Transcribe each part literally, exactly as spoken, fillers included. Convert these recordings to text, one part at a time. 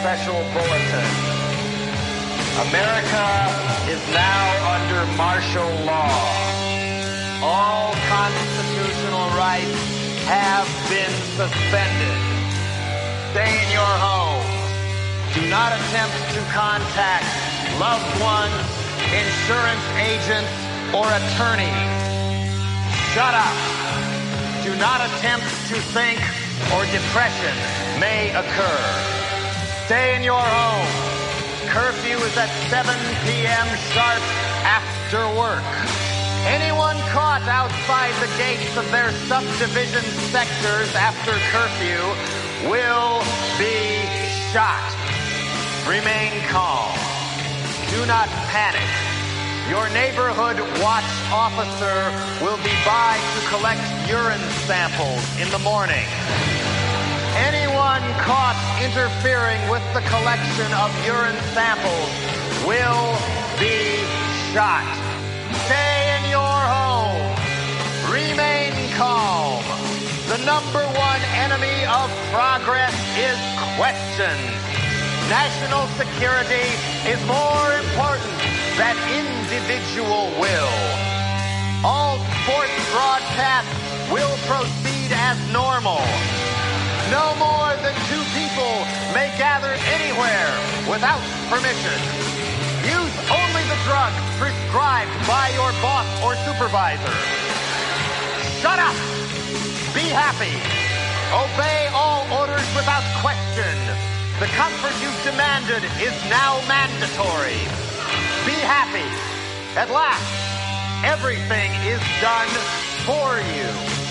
special bulletin. America is now under martial law. All constitutional rights have been suspended. Stay in your home. Do not attempt to contact loved ones, insurance agents, or attorneys. Shut up. Do not attempt to think or depression may occur. Stay in your home. Curfew is at seven p.m. sharp after work. Anyone caught outside the gates of their subdivision sectors after curfew will be shot. Remain calm. Do not panic. Your neighborhood watch officer will be by to collect urine samples in the morning. Anyone caught interfering with the collection of urine samples will be shot. Stay in your home. Remain calm. The number one enemy of progress is questions. National security is more important than individual will. All sports broadcasts will proceed as normal. No more than two people may gather anywhere without permission. Use only the drugs prescribed by your boss or supervisor. Shut up! Be happy. Obey all orders without question. The comfort you've demanded is now mandatory. Be happy. At last, everything is done for you.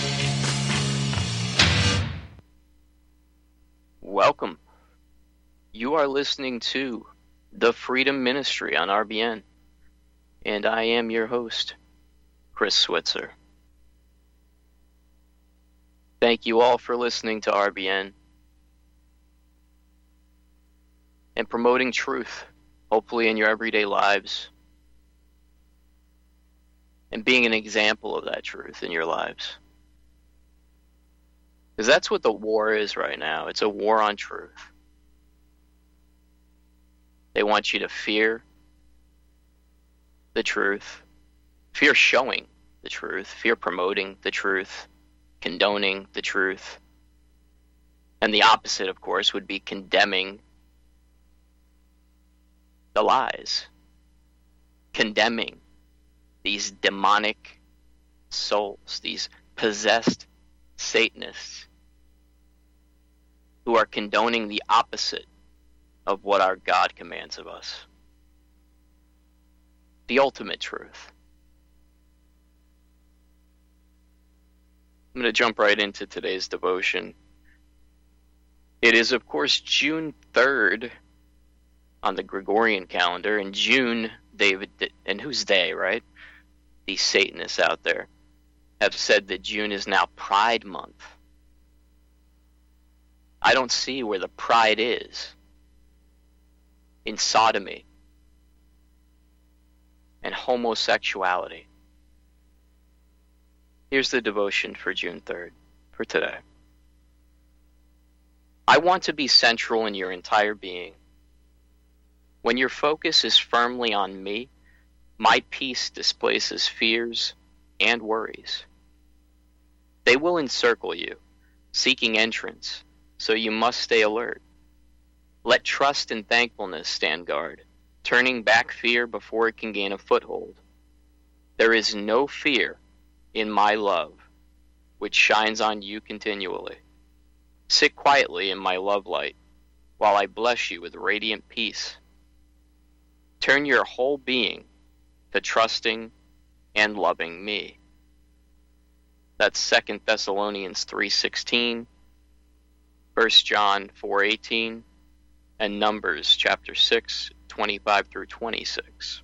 Welcome. You are listening to The Freedom Ministry on R B N, and I am your host, Chris Switzer. Thank you all for listening to R B N and promoting truth, hopefully in your everyday lives, and being an example of that truth in your lives. Because that's what the war is right now. It's a war on truth. They want you to fear the truth, fear showing the truth, fear promoting the truth, condoning the truth. And the opposite, of course, would be condemning the lies, condemning these demonic souls, these possessed Satanists who are condoning the opposite of what our God commands of us. The ultimate truth. I'm going to jump right into today's devotion. It is, of course, June third on the Gregorian calendar. In June, David, and who's they, right? These Satanists out there have said that June is now Pride Month. I don't see where the pride is in sodomy and homosexuality. Here's the devotion for June third, for today. I want to be central in your entire being. When your focus is firmly on me, my peace displaces fears and worries. They will encircle you, seeking entrance, so you must stay alert. Let trust and thankfulness stand guard, turning back fear before it can gain a foothold. There is no fear in my love, which shines on you continually. Sit quietly in my love light, while I bless you with radiant peace. Turn your whole being to trusting and loving me. That's Second Thessalonians three sixteen, First John four eighteen, and Numbers chapter six, twenty-five through twenty-six.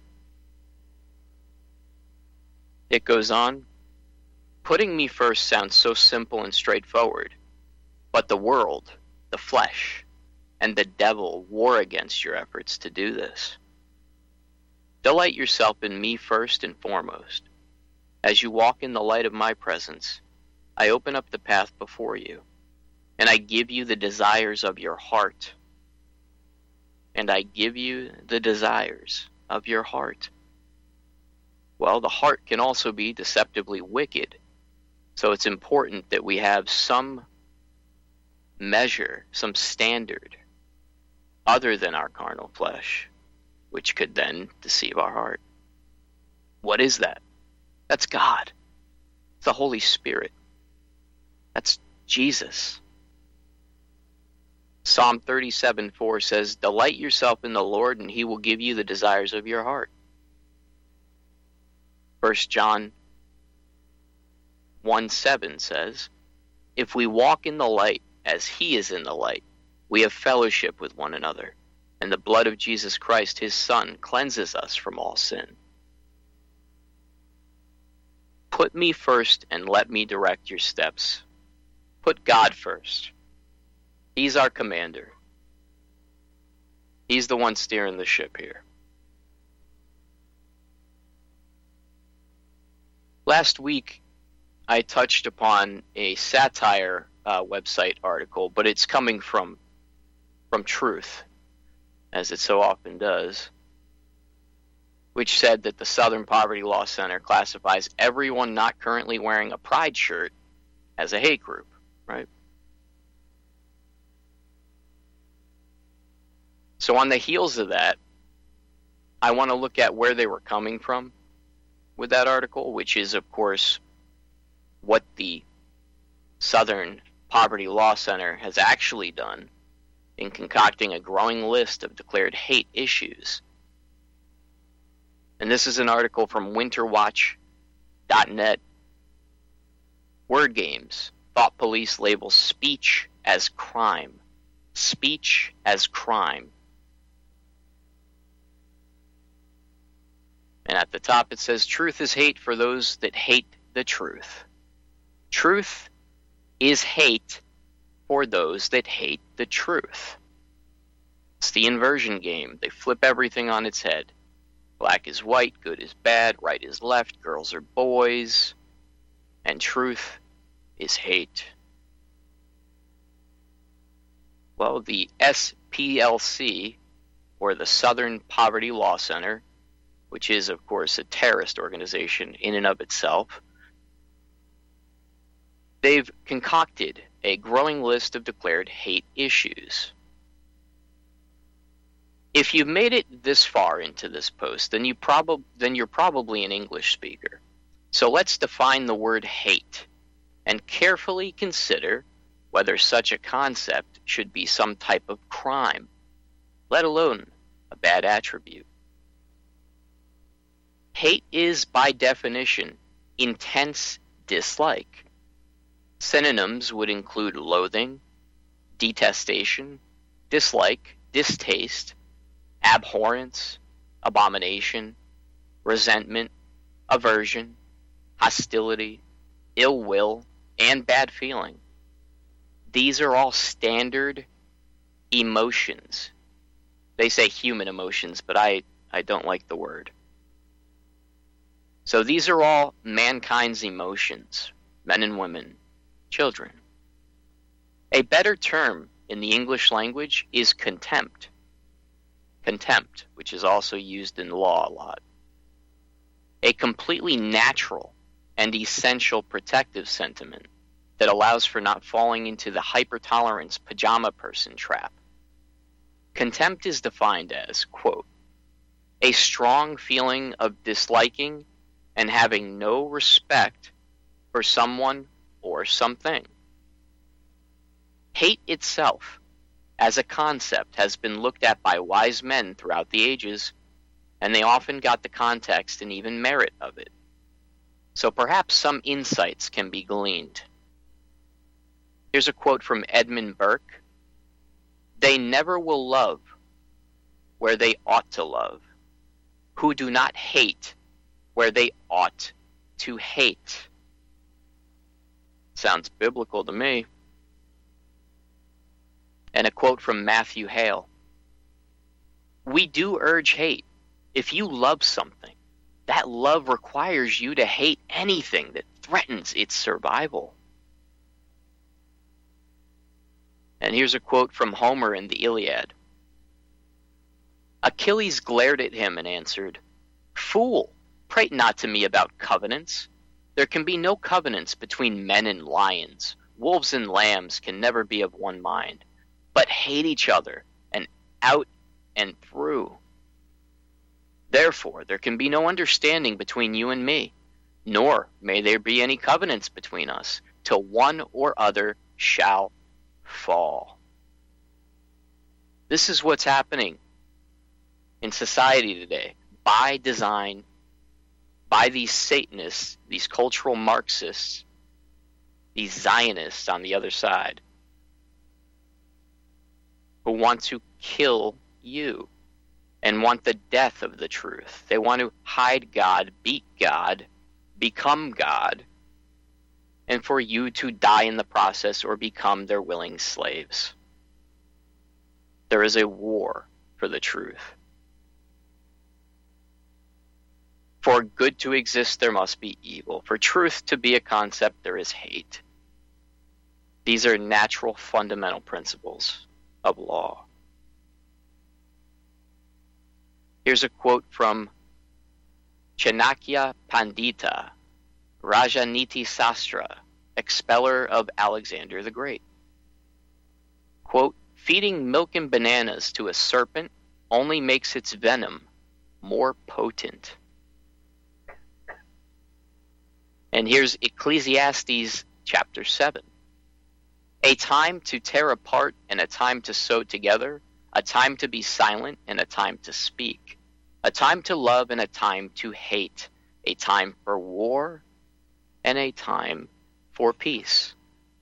It goes on, putting me first sounds so simple and straightforward, but the world, the flesh, and the devil war against your efforts to do this. Delight yourself in me first and foremost. As you walk in the light of my presence, I open up the path before you, and I give you the desires of your heart. and I give you the desires of your heart. Well, the heart can also be deceptively wicked, so it's important that we have some measure, some standard, other than our carnal flesh, which could then deceive our heart. What is that? That's God. It's the Holy Spirit. That's Jesus. Psalm thirty-seven four says, "Delight yourself in the Lord, and he will give you the desires of your heart." First John one seven says, "If we walk in the light as he is in the light, we have fellowship with one another, and the blood of Jesus Christ, his Son, cleanses us from all sin." Put me first and let me direct your steps. Put God first. He's our commander. He's the one steering the ship here. Last week, I touched upon a satire uh, website article, but it's coming from from Truth, as it so often does, which said that the Southern Poverty Law Center classifies everyone not currently wearing a pride shirt as a hate group, right? So on the heels of that, I want to look at where they were coming from with that article, which is, of course, what the Southern Poverty Law Center has actually done in concocting a growing list of declared hate issues. And this is an article from winter watch dot net. Word games. Thought police label speech as crime. Speech as crime. And at the top it says, "Truth is hate for those that hate the truth." Truth is hate for those that hate the truth. It's the inversion game. They flip everything on its head. Black is white, good is bad, right is left, girls are boys, and truth is hate. Well, the S P L C, or the Southern Poverty Law Center, which is, of course, a terrorist organization in and of itself, they've concocted a growing list of declared hate issues. If you've made it this far into this post, then you prob- then you're probably an English speaker. So let's define the word hate and carefully consider whether such a concept should be some type of crime, let alone a bad attribute. Hate is, by definition, intense dislike. Synonyms would include loathing, detestation, dislike, distaste, abhorrence, abomination, resentment, aversion, hostility, ill will, and bad feeling. These are all standard emotions. They say human emotions, but I, I don't like the word. So these are all mankind's emotions, men and women, children. A better term in the English language is contempt. Contempt, which is also used in law a lot. A completely natural and essential protective sentiment that allows for not falling into the hypertolerance pajama person trap. Contempt is defined as, quote, a strong feeling of disliking and having no respect for someone or something. Hate itself, as a concept, has been looked at by wise men throughout the ages, and they often got the context and even merit of it. So perhaps some insights can be gleaned. Here's a quote from Edmund Burke. "They never will love where they ought to love, who do not hate where they ought to hate." Sounds biblical to me. And a quote from Matthew Hale. "We do urge hate. If you love something, that love requires you to hate anything that threatens its survival." And here's a quote from Homer in the Iliad. Achilles glared at him and answered, "Fool, prate not to me about covenants. There can be no covenants between men and lions. Wolves and lambs can never be of one mind, but hate each other, and out and through. Therefore there can be no understanding between you and me, nor may there be any covenants between us, till one or other shall fall." This is what's happening in society today, by design, by these Satanists, these cultural Marxists, these Zionists on the other side, who want to kill you and want the death of the truth. They want to hide God, beat God, become God, and for you to die in the process or become their willing slaves. There is a war for the truth. For good to exist, there must be evil. For truth to be a concept, there is hate. These are natural, fundamental principles of law. Here's a quote from Chanakya Pandita, Rajaniti Sastra, expeller of Alexander the Great. Quote, "Feeding milk and bananas to a serpent only makes its venom more potent." And here's Ecclesiastes chapter seven. "A time to tear apart and a time to sew together, a time to be silent and a time to speak, a time to love and a time to hate, a time for war and a time for peace."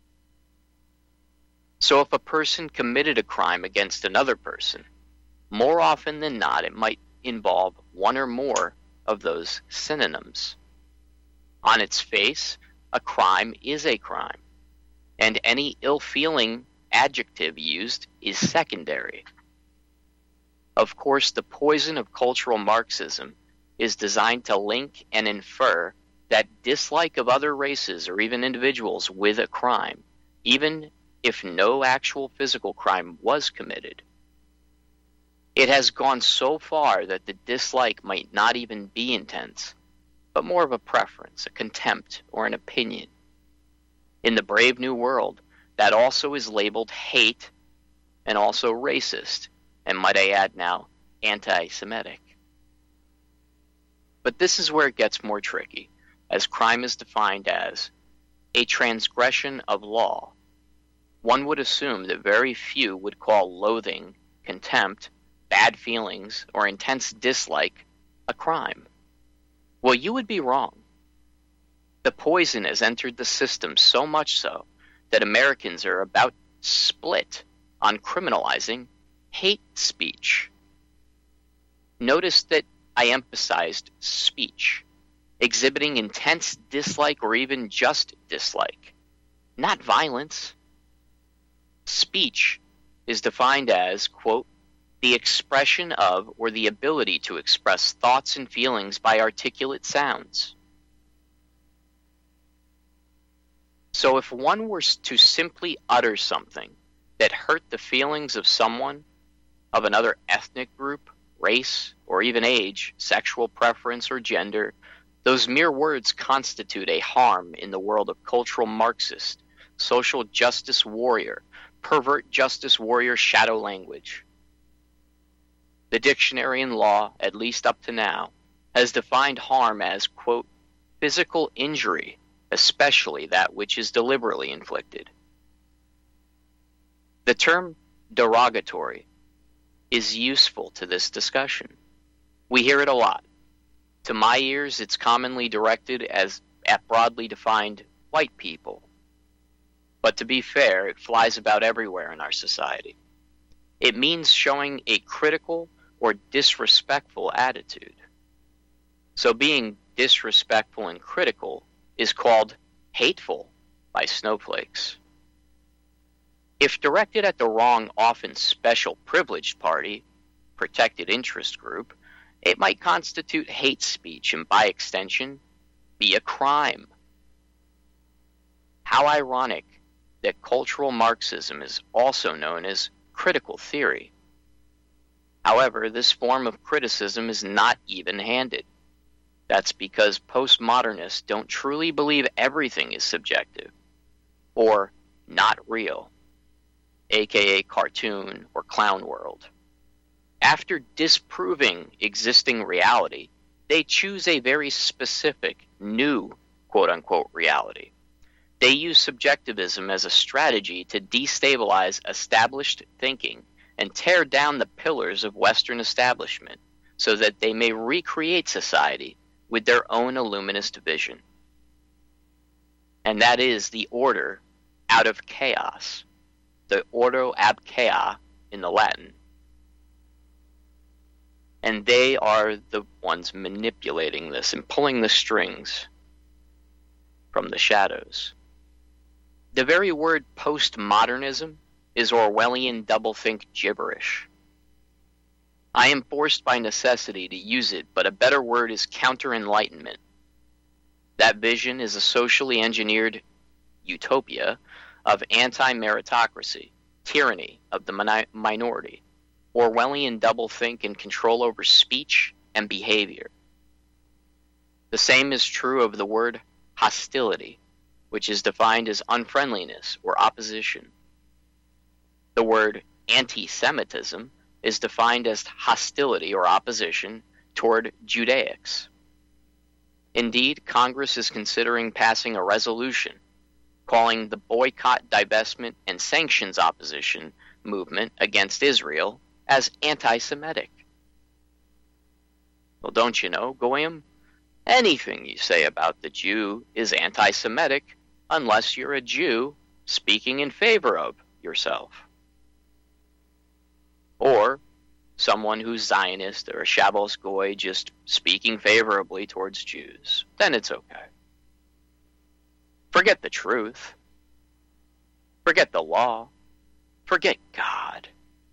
So if a person committed a crime against another person, more often than not it might involve one or more of those synonyms. On its face, a crime is a crime, and any ill-feeling adjective used is secondary. Of course, the poison of cultural Marxism is designed to link and infer that dislike of other races or even individuals with a crime, even if no actual physical crime was committed. It has gone so far that the dislike might not even be intense, but more of a preference, a contempt, or an opinion. In the Brave New World, that also is labeled hate and also racist, and might I add now, anti-Semitic. But this is where it gets more tricky, as crime is defined as a transgression of law. One would assume that very few would call loathing, contempt, bad feelings, or intense dislike a crime. Well, you would be wrong. The poison has entered the system so much so that Americans are about split on criminalizing hate speech. Notice that I emphasized speech, exhibiting intense dislike or even just dislike, not violence. Speech is defined as, quote, "the expression of or the ability to express thoughts and feelings by articulate sounds." So if one were to simply utter something that hurt the feelings of someone of another ethnic group, race, or even age, sexual preference, or gender, those mere words constitute a harm in the world of cultural Marxist, social justice warrior, pervert justice warrior shadow language. The dictionary in law, at least up to now, has defined harm as, quote, "physical injury, especially that which is deliberately inflicted." The term derogatory is useful to this discussion. We hear it a lot. To my ears, it's commonly directed as at broadly defined white people. But to be fair, it flies about everywhere in our society. It means showing a critical or disrespectful attitude. So being disrespectful and critical is called hateful by snowflakes. If directed at the wrong, often special privileged party, protected interest group, it might constitute hate speech and by extension be a crime. How ironic that cultural Marxism is also known as critical theory. However, this form of criticism is not even-handed. That's because postmodernists don't truly believe everything is subjective, or not real, aka cartoon or clown world. After disproving existing reality, they choose a very specific, new, quote-unquote, reality. They use subjectivism as a strategy to destabilize established thinking and tear down the pillars of Western establishment so that they may recreate society with their own illuminist vision. And that is the order out of chaos, the ordo ab chaos in the Latin. And they are the ones manipulating this and pulling the strings from the shadows. The very word postmodernism is Orwellian doublethink gibberish. I am forced by necessity to use it, but a better word is counter-enlightenment. That vision is a socially engineered utopia of anti-meritocracy, tyranny of the min- minority, Orwellian doublethink and control over speech and behavior. The same is true of the word hostility, which is defined as unfriendliness or opposition. The word anti-Semitism is defined as hostility or opposition toward Judaics. Indeed, Congress is considering passing a resolution calling the boycott, divestment, and sanctions opposition movement against Israel as anti-Semitic. Well, don't you know, Goyim? Anything you say about the Jew is anti-Semitic unless you're a Jew speaking in favor of yourself. Or someone who's Zionist or a Shabbos Goy just speaking favorably towards Jews. Then it's okay. Forget the truth. Forget the law. Forget God.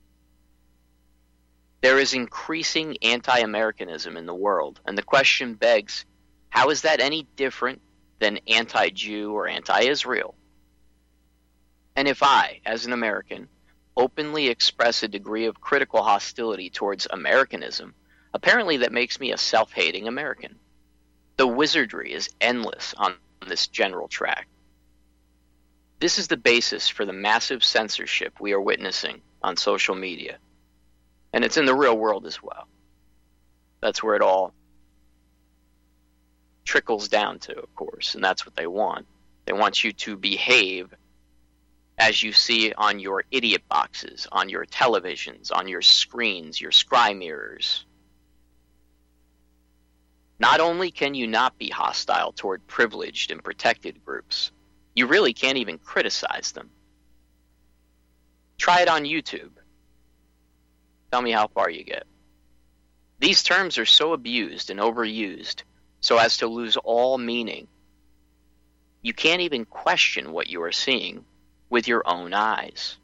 There is increasing anti-Americanism in the world, and the question begs, how is that any different than anti-Jew or anti-Israel? And if I, as an American, openly express a degree of critical hostility towards Americanism, apparently that makes me a self-hating American. The wizardry is endless on this general track. This is the basis for the massive censorship we are witnessing on social media. And it's in the real world as well. That's where it all trickles down to, of course, and that's what they want. They want you to behave as you see on your idiot boxes, on your televisions, on your screens, your scry mirrors. Not only can you not be hostile toward privileged and protected groups, you really can't even criticize them. Try it on YouTube. Tell me how far you get. These terms are so abused and overused so as to lose all meaning. You can't even question what you are seeing with your own eyes.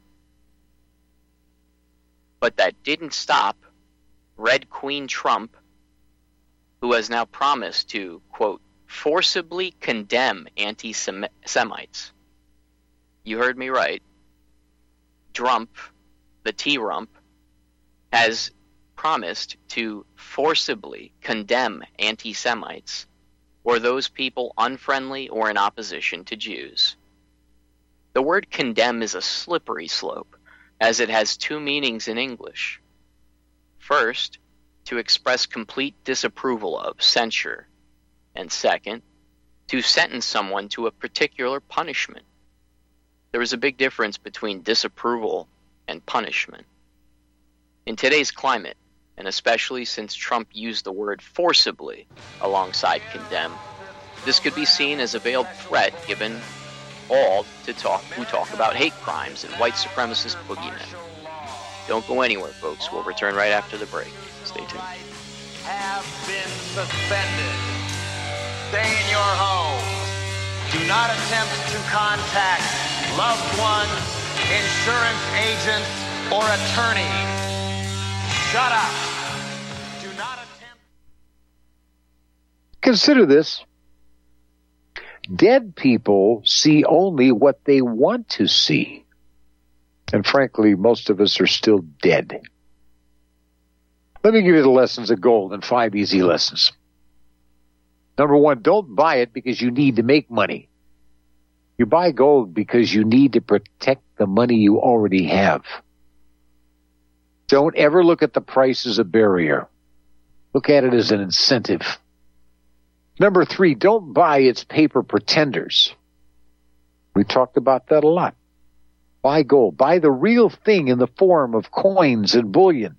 But that didn't stop Red Queen Trump, who has now promised to, quote, forcibly condemn anti-Semites. You heard me right. Trump, the T-Rump, has promised to forcibly condemn anti-Semites or those people unfriendly or in opposition to Jews. The word condemn is a slippery slope, as it has two meanings in English. First, to express complete disapproval of, censure, and second, to sentence someone to a particular punishment. There is a big difference between disapproval and punishment. In today's climate, and especially since Trump used the word forcibly alongside condemn, this could be seen as a veiled threat given all to talk who talk about hate crimes and white supremacist boogeymen. Don't go anywhere, folks. We'll return right after the break. Stay tuned. Have been suspended. Stay in your home. Do not attempt to contact loved ones, insurance agents, or attorneys. Shut up. Do not attempt. Consider this. Dead people see only what they want to see. And frankly, most of us are still dead. Let me give you the lessons of gold in five easy lessons. Number one, don't buy it because you need to make money. You buy gold because you need to protect the money you already have. Don't ever look at the price as a barrier. Look at it as an incentive. Number three, don't buy its paper pretenders. We talked about that a lot. Buy gold. Buy the real thing in the form of coins and bullion.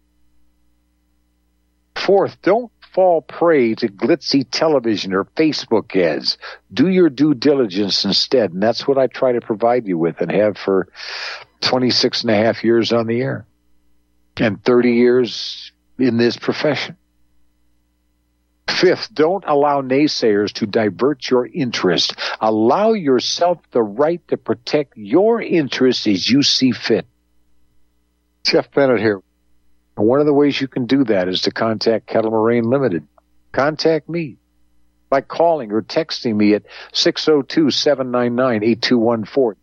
Fourth, don't fall prey to glitzy television or Facebook ads. Do your due diligence instead, and that's what I try to provide you with and have for twenty-six and a half years on the air and thirty years in this profession. Fifth, don't allow naysayers to divert your interest. Allow yourself the right to protect your interests as you see fit. Jeff Bennett here. One of the ways you can do that is to contact Kettle Moraine Limited. Contact me by calling or texting me at six oh two, seven nine nine, eight two one four.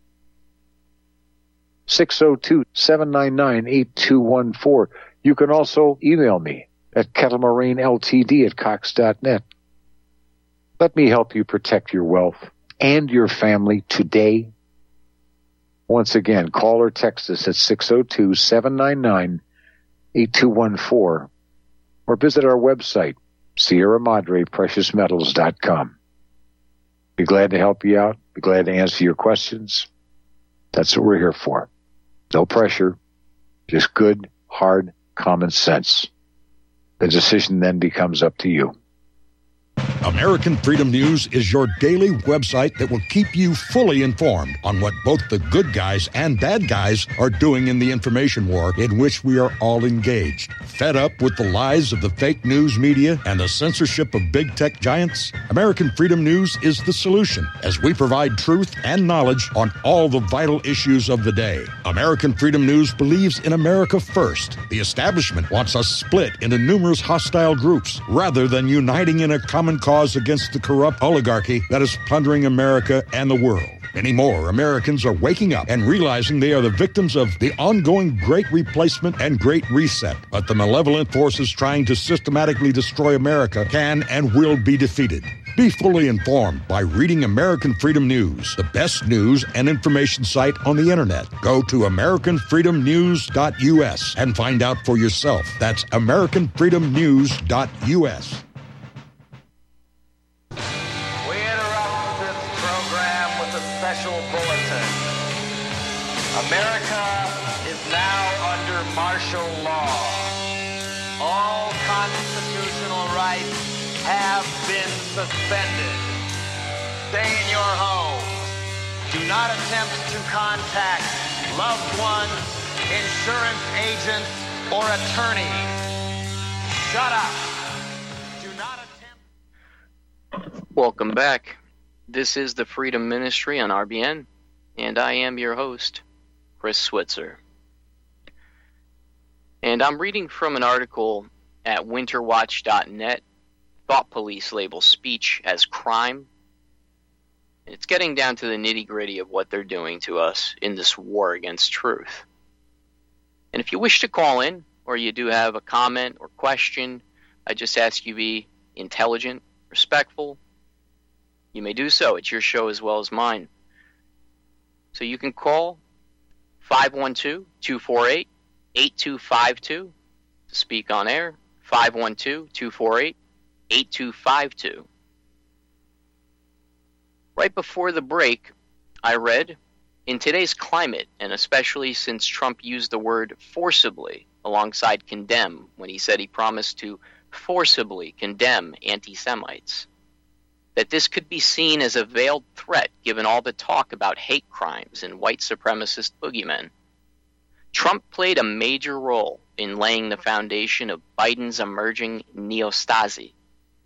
six oh two, seven nine nine, eight two one four. You can also email me at kettlemoraineltd at cox dot net. Let me help you protect your wealth and your family today. Once again, call or text us at six oh two, seven nine nine, eight two one four or visit our website, Sierra Madre Precious Metals dot com. Be glad to help you out. Be glad to answer your questions. That's what we're here for. No pressure, just good, hard, common sense. The decision then becomes up to you. American Freedom News is your daily website that will keep you fully informed on what both the good guys and bad guys are doing in the information war in which we are all engaged. Fed up with the lies of the fake news media and the censorship of big tech giants? American Freedom News is the solution, as we provide truth and knowledge on all the vital issues of the day. American Freedom News believes in America first. The establishment wants us split into numerous hostile groups rather than uniting in a common cause against the corrupt oligarchy that is plundering America and the world. Many more Americans are waking up and realizing they are the victims of the ongoing Great Replacement and Great Reset. But the malevolent forces trying to systematically destroy America can and will be defeated. Be fully informed by reading American Freedom News, the best news and information site on the internet. Go to american freedom news dot u s and find out for yourself. That's american freedom news dot u s. Special bulletin. America is now under martial law. All constitutional rights have been suspended. Stay in your home. Do not attempt to contact loved ones, insurance agents, or attorneys. Shut up. Do not attempt. Welcome back. This is the Freedom Ministry on R B N, and I am your host, Chris Switzer. And I'm reading from an article at winter watch dot net. Thought Police label speech as crime. It's getting down to the nitty-gritty of what they're doing to us in this war against truth. And if you wish to call in, or you do have a comment or question, I just ask you be intelligent, respectful. You may do so. It's your show as well as mine. So you can call five one two, two four eight, eight two five two to speak on air. five one two, two four eight, eight two five two. Right before the break, I read, in today's climate, and especially since Trump used the word forcibly alongside condemn when he said he promised to forcibly condemn anti-Semites, that this could be seen as a veiled threat given all the talk about hate crimes and white supremacist boogeymen. Trump played a major role in laying the foundation of Biden's emerging neo-Stasi.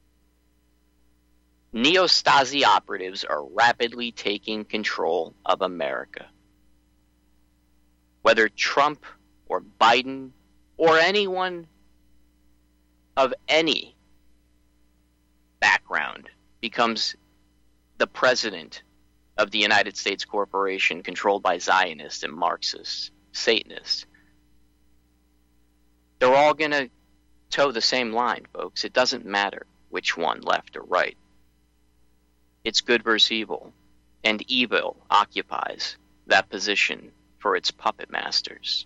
Neo-Stasi operatives are rapidly taking control of America. Whether Trump or Biden or anyone of any background becomes the president of the United States corporation controlled by Zionists and Marxists, Satanists, they're all going to toe the same line, folks. It doesn't matter which one, left or right. It's good versus evil, and evil occupies that position for its puppet masters.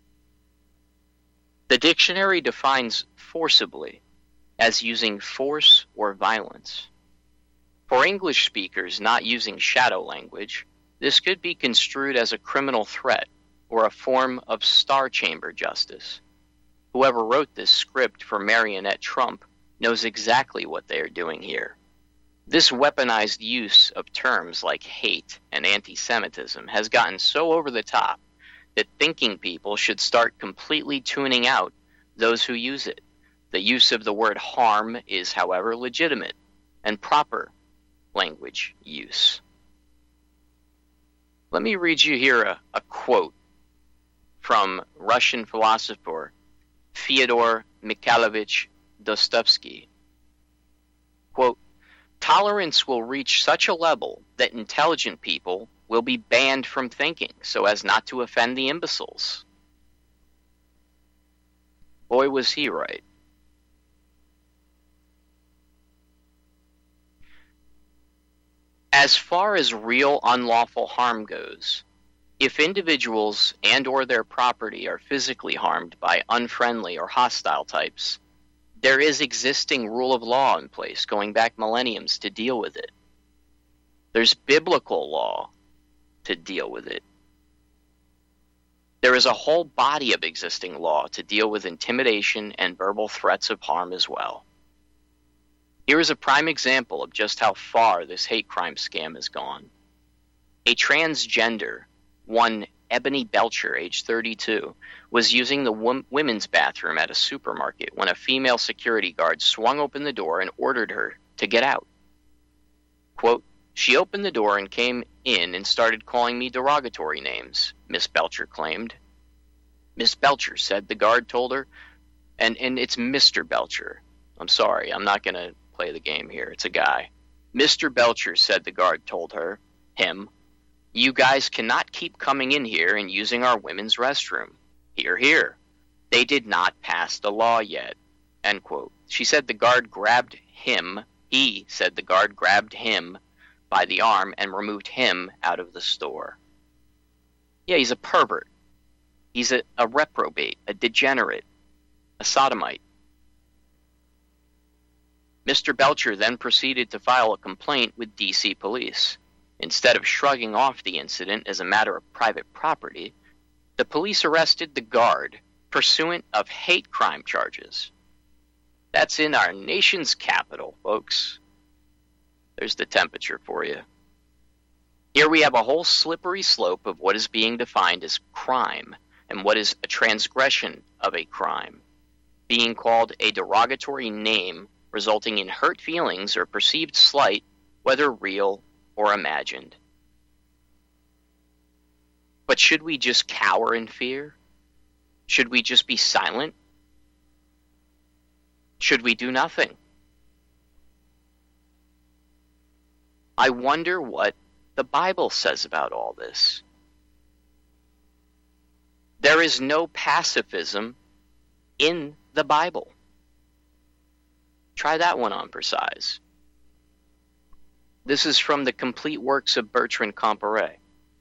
The dictionary defines forcibly as using force or violence. For English speakers not using shadow language, this could be construed as a criminal threat or a form of star chamber justice. Whoever wrote this script for Marionette Trump knows exactly what they are doing here. This weaponized use of terms like hate and anti-Semitism has gotten so over the top that thinking people should start completely tuning out those who use it. The use of the word harm is, however, legitimate and proper language use. Let me read you here a, a quote from Russian philosopher Fyodor Mikhailovich Dostoevsky. Quote, "Tolerance will reach such a level that intelligent people will be banned from thinking so as not to offend the imbeciles." Boy, was he right. As far as real unlawful harm goes, if individuals and or their property are physically harmed by unfriendly or hostile types, there is existing rule of law in place going back millenniums to deal with it. There's biblical law to deal with it. There is a whole body of existing law to deal with intimidation and verbal threats of harm as well. Here is a prime example of just how far this hate crime scam has gone. A transgender, one Ebony Belcher, age thirty-two, was using the wom- women's bathroom at a supermarket when a female security guard swung open the door and ordered her to get out. Quote, "She opened the door and came in and started calling me derogatory names," Miss Belcher claimed. Miss Belcher said the guard told her, and, and it's Mister Belcher. I'm sorry, I'm not going to play the game here. It's a guy. Mister Belcher said the guard told her, him, "You guys cannot keep coming in here and using our women's restroom. Hear, hear. They did not pass the law yet." End quote. She said the guard grabbed him. He said the guard grabbed him by the arm and removed him out of the store. Yeah, he's a pervert. He's a, a reprobate, a degenerate, a sodomite. Mister Belcher then proceeded to file a complaint with D C police. Instead of shrugging off the incident as a matter of private property, the police arrested the guard pursuant of hate crime charges. That's in our nation's capital, folks. There's the temperature for you. Here we have a whole slippery slope of what is being defined as crime and what is a transgression of a crime, being called a derogatory name resulting in hurt feelings or perceived slight, whether real or imagined. But should we just cower in fear? Should we just be silent? Should we do nothing? I wonder what the Bible says about all this. There is no pacifism in the Bible. Try that one on for size. This is from the Complete Works of Bertrand Comparet.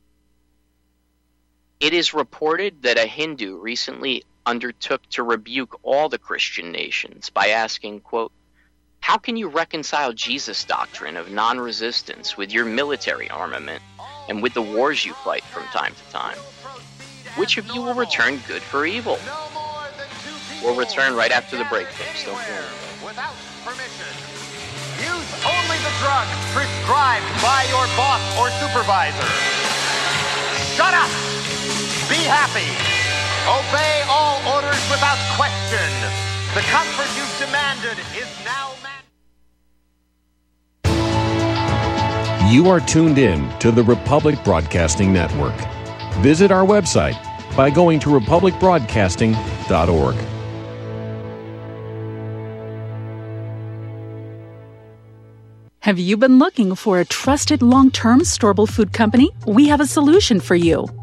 It is reported that a Hindu recently undertook to rebuke all the Christian nations by asking, quote, "How can you reconcile Jesus' doctrine of non-resistance with your military armament and with the wars you fight from time to time? Which of you will return good for evil?" We'll return right after the break, folks. Don't worry. Without permission. Use only the drug prescribed by your boss or supervisor. Shut up! Be happy. Obey all orders without question. The comfort you've demanded is now man- You are tuned in to the Republic Broadcasting Network. Visit our website by going to republic broadcasting dot org. Have you been looking for a trusted long-term storable food company? We have a solution for you.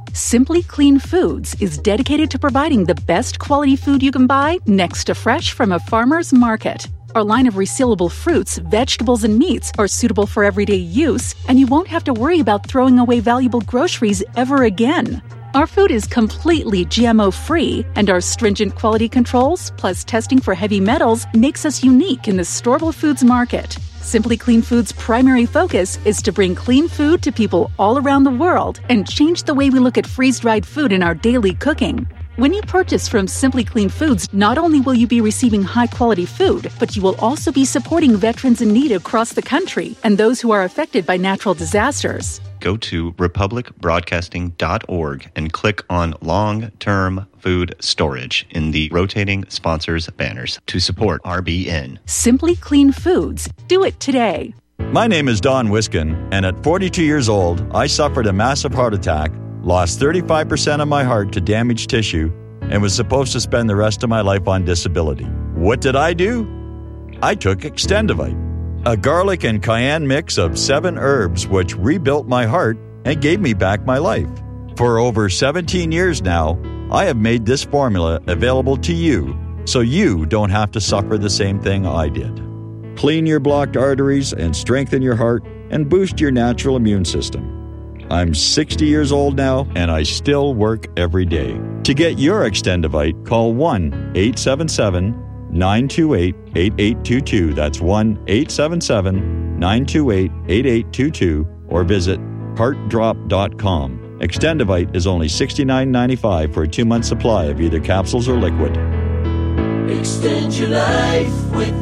Simply Clean Foods is dedicated to providing the best quality food you can buy next to fresh from a farmer's market. Our line of resealable fruits, vegetables, and meats are suitable for everyday use, and you won't have to worry about throwing away valuable groceries ever again. Our food is completely G M O-free, and our stringent quality controls, plus testing for heavy metals, makes us unique in the storable foods market. Simply Clean Foods' primary focus is to bring clean food to people all around the world and change the way we look at freeze-dried food in our daily cooking. When you purchase from Simply Clean Foods, not only will you be receiving high-quality food, but you will also be supporting veterans in need across the country and those who are affected by natural disasters. Go to republic broadcasting dot org and click on long-term food storage in the rotating sponsors banners to support R B N. Simply Clean Foods. Do it today. My name is Don Wiskin, and at forty-two years old, I suffered a massive heart attack, lost thirty-five percent of my heart to damaged tissue, and was supposed to spend the rest of my life on disability. What did I do? I took Extendivite, a garlic and cayenne mix of seven herbs which rebuilt my heart and gave me back my life. For over seventeen years now, I have made this formula available to you so you don't have to suffer the same thing I did. Clean your blocked arteries and strengthen your heart and boost your natural immune system. I'm sixty years old now, and I still work every day. To get your Extendivite, call one eight seven seven, nine two eight, eight eight two two. That's one eight seven seven, nine two eight, eight eight two two, or visit heart drop dot com. Extendivite is only sixty-nine ninety-five for a two-month supply of either capsules or liquid. Extend your life with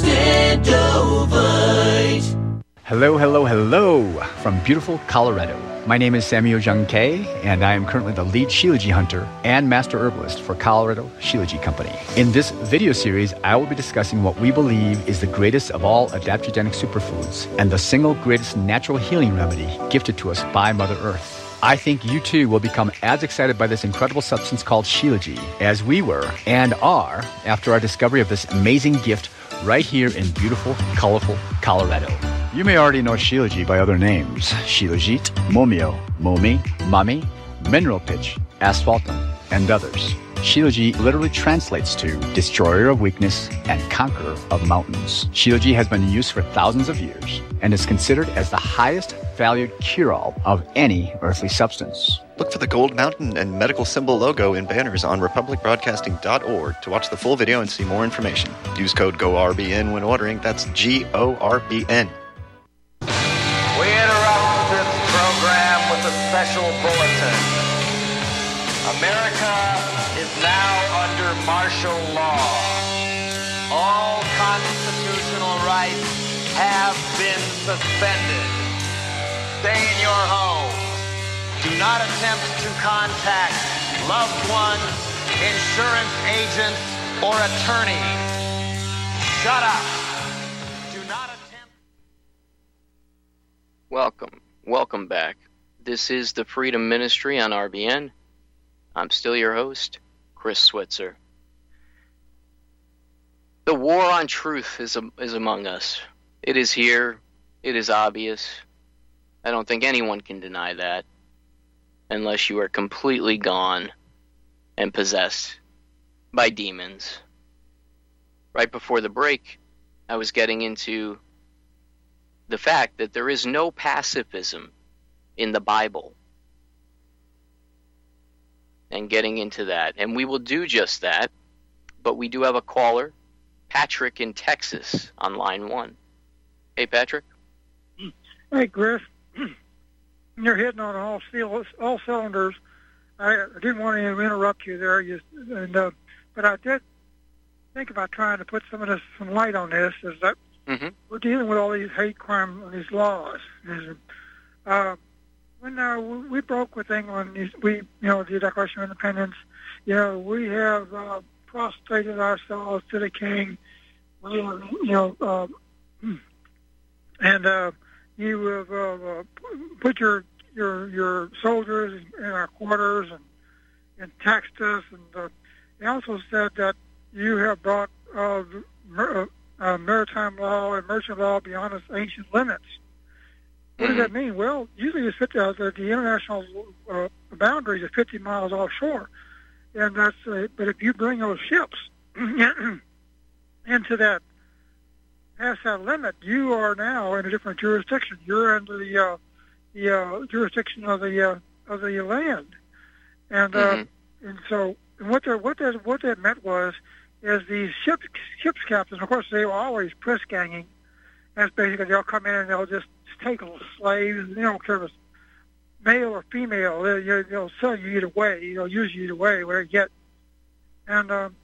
Extendovite. Hello, hello, hello from beautiful Colorado. My name is Samuel Jung Kay, and I am currently the lead Shilajit hunter and master herbalist for Colorado Shilajit Company. In this video series, I will be discussing what we believe is the greatest of all adaptogenic superfoods and the single greatest natural healing remedy gifted to us by Mother Earth. I think you too will become as excited by this incredible substance called Shilajit as we were and are after our discovery of this amazing gift right here in beautiful, colorful Colorado. You may already know Shilajit by other names: Shilajit, Momio, Momi, Mami, Mineral Pitch, Asphaltum, and others. Shilajit literally translates to destroyer of weakness and conqueror of mountains. Shilajit has been in use for thousands of years and is considered as the highest valued cure-all of any earthly substance. Look for the Gold Mountain and medical symbol logo in banners on republic broadcasting dot org to watch the full video and see more information. Use code G O R B N when ordering. That's G O R B N. We interrupt this program with a special bulletin. America is now under martial law. All constitutional rights have been suspended. Stay in your home. Do not attempt to contact loved ones, insurance agents, or attorneys. Shut up. Do not attempt... Welcome. Welcome back. This is the Freedom Ministry on R B N. I'm still your host, Chris Switzer. The war on truth is, is among us. It is here. It is obvious. I don't think anyone can deny that unless you are completely gone and possessed by demons. Right before the break, I was getting into the fact that there is no pacifism in the Bible. And getting into that. And we will do just that, but we do have a caller, Patrick in Texas, on line one. Hey, Patrick. Hey, Chris. You're hitting on all all cylinders. I didn't want to interrupt you there, you, and, uh, but I did think about trying to put some of this, some light on this. Is that mm-hmm. we're dealing with all these hate crime, these laws. Uh, when uh, we broke with England, we, you know, the Declaration of Independence, you know, we have uh, prostrated ourselves to the king. We have, you know, uh, and. Uh, You have uh, uh, put your your your soldiers in our quarters and, and taxed us, and uh, they also said that you have brought uh, mer- uh, maritime law and merchant law beyond its ancient limits. What mm-hmm. does that mean? Well, usually it's fifty, uh, the, the international uh, boundaries are fifty miles offshore, and that's. Uh, but if you bring those ships into that, past that limit, you are now in a different jurisdiction. You're under the uh, the uh, jurisdiction of the uh, of the land, and mm-hmm. uh, and so and what that what that what that meant was is these ships ships captains. Of course, they were always press ganging. That's basically they'll come in and they'll just take slaves. They don't care if it's male or female. They, they'll sell you either way. They'll use you either way, whatever you get. And um,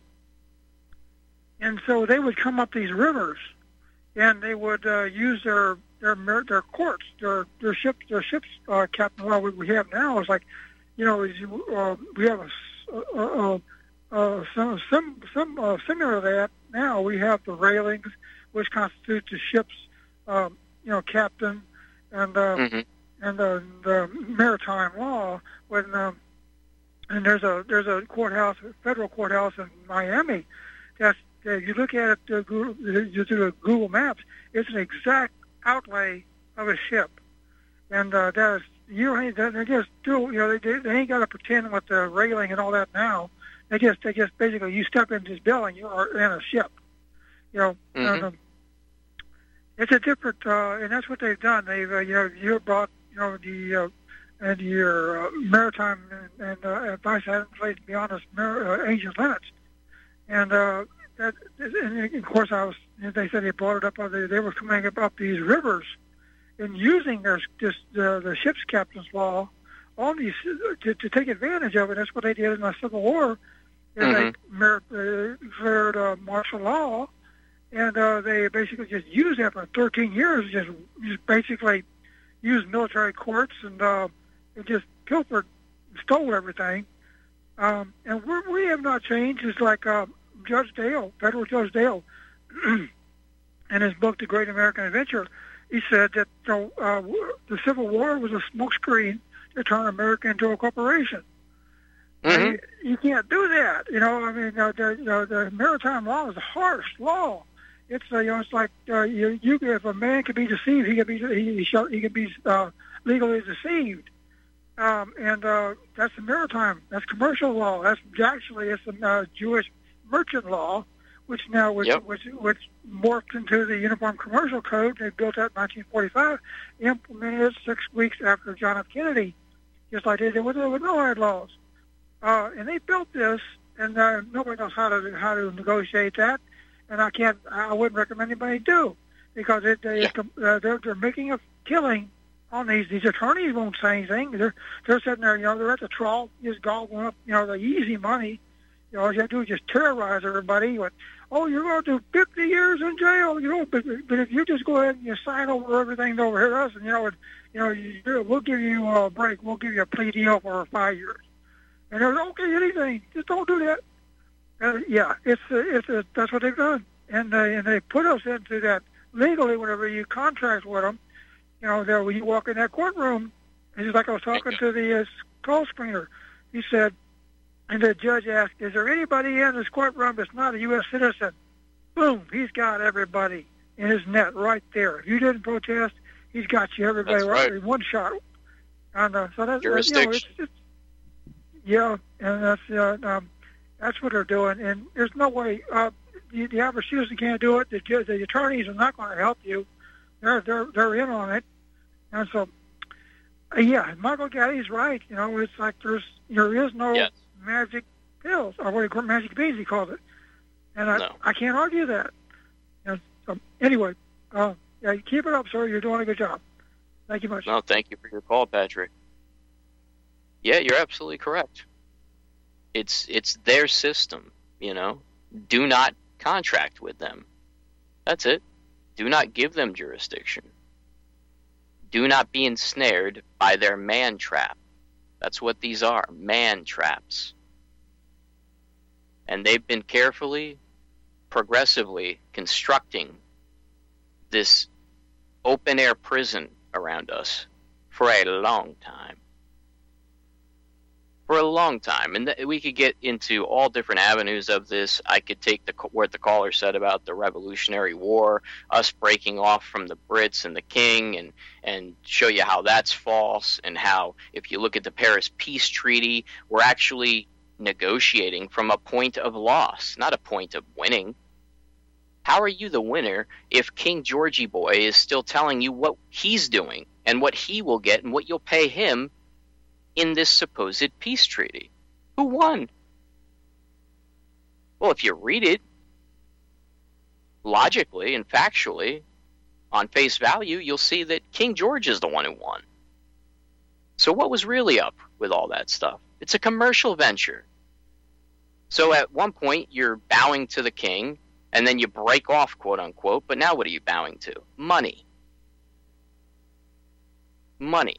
and so they would come up these rivers, and they would uh, use their their their courts, their their ship their ships uh, captain. Well, what we have now is like, you know, is, uh, we have a, uh, uh, some some some uh, similar to that. Now we have the railings, which constitute the ship's, um, you know, captain, and uh, mm-hmm. and the, the maritime law. When um, and there's a there's a courthouse, a federal courthouse in Miami. That's uh, you look at it uh, Google, you do the Google Maps. It's an exact outlay of a ship, and uh, that is you ain't they just do you know they they ain't got to pretend with the railing and all that now. They just they just basically you step into this building, you are in a ship. You know, mm-hmm. and, um, it's a different, uh, and that's what they've done. They've, uh, you know, you brought, you know, the uh, and your uh, maritime and, and uh, advice had in place beyond its mar- uh, ancient limits, and uh, that, and of course, I was. They said they brought it up. They, they were coming up, up these rivers, and using their this uh, the ship's captain's law on these to, to take advantage of it. That's what they did in the Civil War. Is mm-hmm. they mer- uh, declared uh, martial law. And uh, they basically just used that for thirteen years, just, just basically used military courts and uh, it just pilfered, stole everything. Um, and we're, we have not changed. It's like uh, Judge Dale, Federal Judge Dale, in his book, The Great American Adventure, he said that you know, uh, the Civil War was a smokescreen to turn America into a corporation. Mm-hmm. You, you can't do that. You know, I mean, uh, the, you know, the maritime law is a harsh law. It's uh, you know, it's like uh, you, you. If a man can be deceived, he can be he he, shall, he can be uh, legally deceived, um, and uh, that's the maritime. That's commercial law. That's actually it's the uh, Jewish merchant law, which now which, yep. which which morphed into the Uniform Commercial Code. They built that in nineteen forty-five, implemented it six weeks after John F. Kennedy, just like they did with the NOAD laws. Uh, and they built this, and uh, nobody knows how to how to negotiate that. And I can't, I wouldn't recommend anybody do, because it, they, yeah. uh, they're, they're making a killing on these. These attorneys won't say anything. They're, they're sitting there, you know, they're at the trough, just gobbling up, you know, the easy money. You know, all you have to do is just terrorize everybody. With, oh, you're going to do fifty years in jail, you know, but, but if you just go ahead and you sign over everything over here, us, and, you know, and, you know, you, we'll give you a break. We'll give you a plea deal for five years. And they're okay, anything. Just don't do that. Uh, yeah, it's uh, it's uh, that's what they've done, and uh, and they put us into that legally. Whenever you contract with them, you know, that when you walk in that courtroom, it's just like I was talking to the uh, call screener. He said, and the judge asked, "Is there anybody in this courtroom that's not a U S citizen?" Boom, he's got everybody in his net right there. If you didn't protest, he's got you everybody that's right right. in one shot. And uh, so that's jurisdiction. You know, it's, it's, yeah, and that's. Uh, um, That's what they're doing, and there's no way uh, the, the average citizen can't do it. The, the attorneys are not going to help you. They're they're they're in on it, and so uh, yeah, Michael Gaddy's right. You know, it's like there's there is no yes. magic pills or what magic beans he called it, and I no. I can't argue that. And so anyway, uh, yeah, keep it up, sir. You're doing a good job. Thank you much. No, thank you for your call, Patrick. Yeah, you're absolutely correct. It's it's their system, you know. Do not contract with them. That's it. Do not give them jurisdiction. Do not be ensnared by their man trap. That's what these are, man traps. And they've been carefully, progressively constructing this open-air prison around us for a long time. for a long time. And th- we could get into all different avenues of this. I could take the what the caller said about the Revolutionary War, us breaking off from the Brits and the King, and, and show you how that's false, and how if you look at the Paris Peace Treaty, we're actually negotiating from a point of loss, not a point of winning. How are you the winner if King Georgie Boy is still telling you what he's doing and what he will get and what you'll pay him in this supposed peace treaty? Who won? Well, if you read it logically and factually, on face value, you'll see that King George is the one who won. So what was really up with all that stuff? It's a commercial venture. So at one point, you're bowing to the king, and then you break off, quote unquote, but now what are you bowing to? Money. Money.